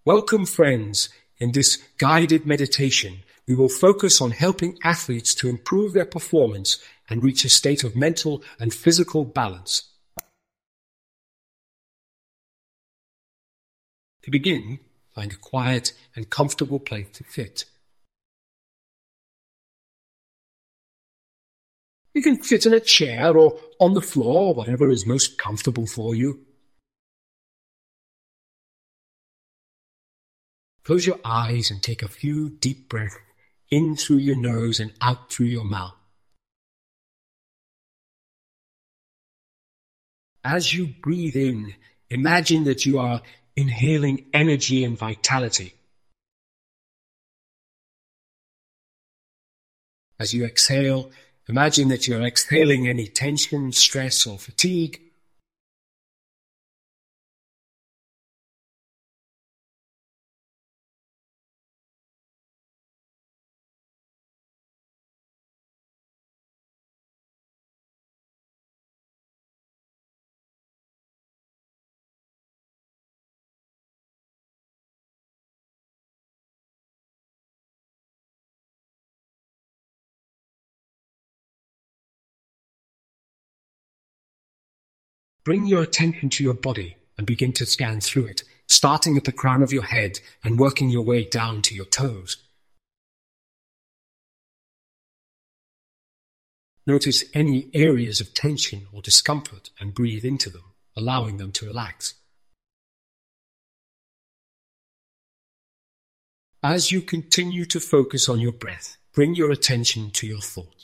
Welcome, friends. In this guided meditation, we will focus on helping athletes to improve their performance and reach a state of mental and physical balance. To begin, find a quiet and comfortable place to sit. You can sit in a chair or on the floor, whatever is most comfortable for you. Close your eyes and take a few deep breaths in through your nose and out through your mouth. As you breathe in, imagine that you are inhaling energy and vitality. As you exhale, imagine that you're exhaling any tension, stress, or fatigue. Bring your attention to your body and begin to scan through it, starting at the crown of your head and working your way down to your toes. Notice any areas of tension or discomfort and breathe into them, allowing them to relax. As you continue to focus on your breath, bring your attention to your thoughts.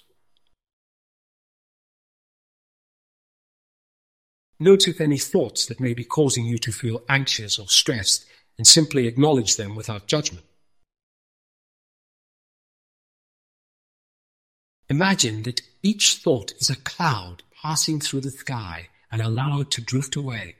Notice any thoughts that may be causing you to feel anxious or stressed, and simply acknowledge them without judgment. Imagine that each thought is a cloud passing through the sky and allow it to drift away.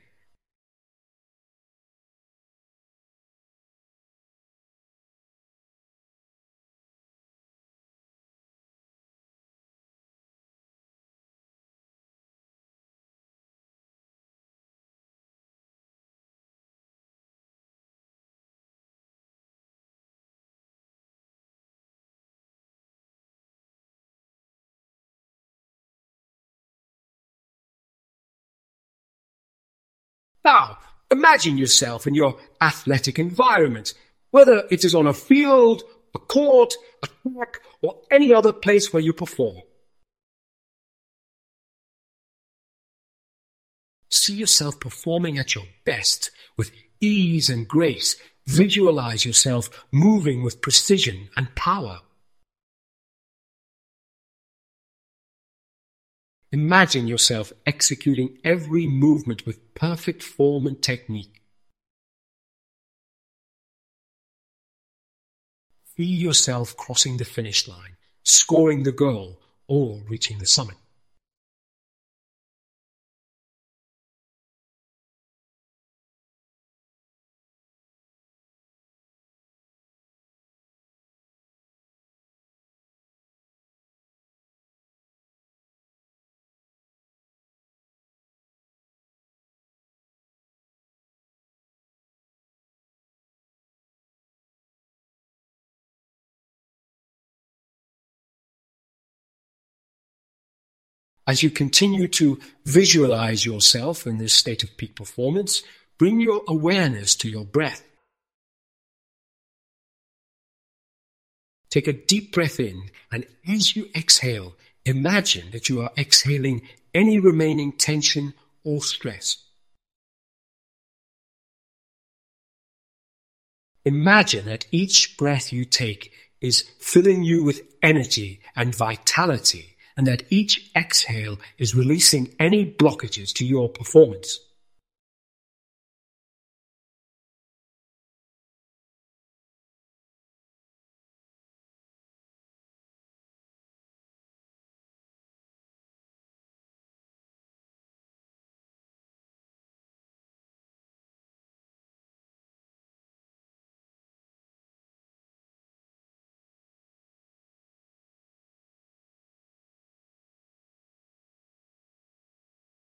Now, imagine yourself in your athletic environment, whether it is on a field, a court, a track, or any other place where you perform. See yourself performing at your best with ease and grace. Visualize yourself moving with precision and power. Imagine yourself executing every movement with perfect form and technique. Feel yourself crossing the finish line, scoring the goal, or reaching the summit. As you continue to visualize yourself in this state of peak performance, bring your awareness to your breath. Take a deep breath in, and as you exhale, imagine that you are exhaling any remaining tension or stress. Imagine that each breath you take is filling you with energy and vitality, and that each exhale is releasing any blockages to your performance.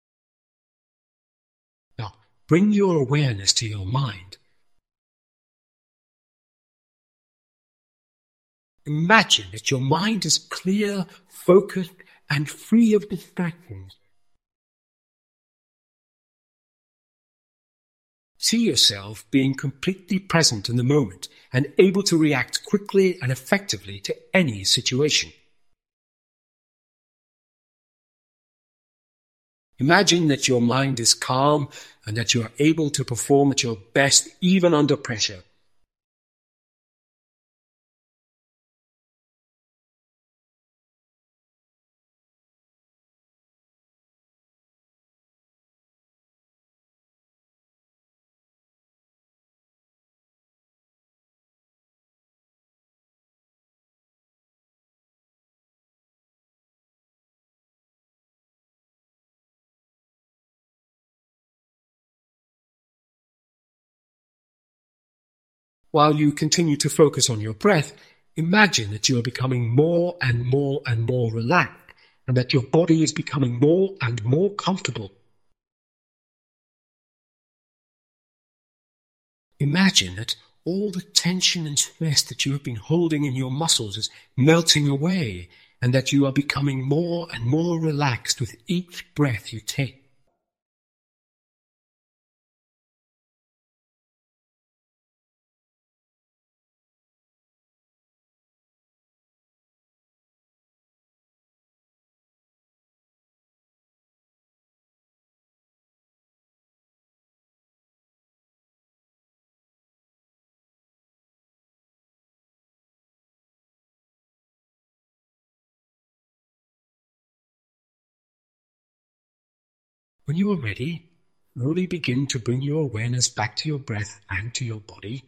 Now, bring your awareness to your mind. imagine that your mind is clear, focused, and free of distractions. See yourself being completely present in the moment and able to react quickly and effectively to any situation. Imagine that your mind is calm and that you are able to perform at your best even under pressure. While you continue to focus on your breath, imagine that you are becoming more and more and more relaxed and that your body is becoming more and more comfortable. Imagine that all the tension and stress that you have been holding in your muscles is melting away and that you are becoming more and more relaxed with each breath you take. When you are ready, slowly begin to bring your awareness back to your breath and to your body.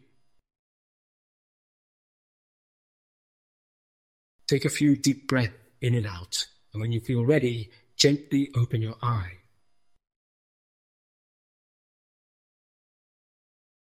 Take a few deep breaths in and out, and when you feel ready, gently open your eyes.